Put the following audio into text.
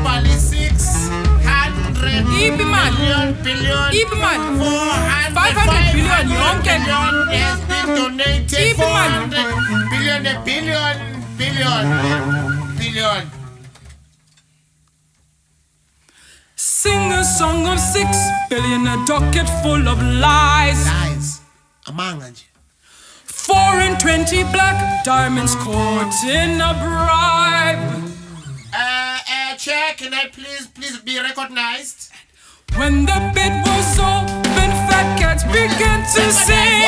Polly 600 million billion. 500 billion yonke has been donated. 400 billion, a billion. Sing a song of 6 billion, a docket full of lies. Lies. Amanga nje. 4 and 20 black diamonds caught in a bribe. Chair, can I please be recognized? When the bid was open, fat cats began to sing.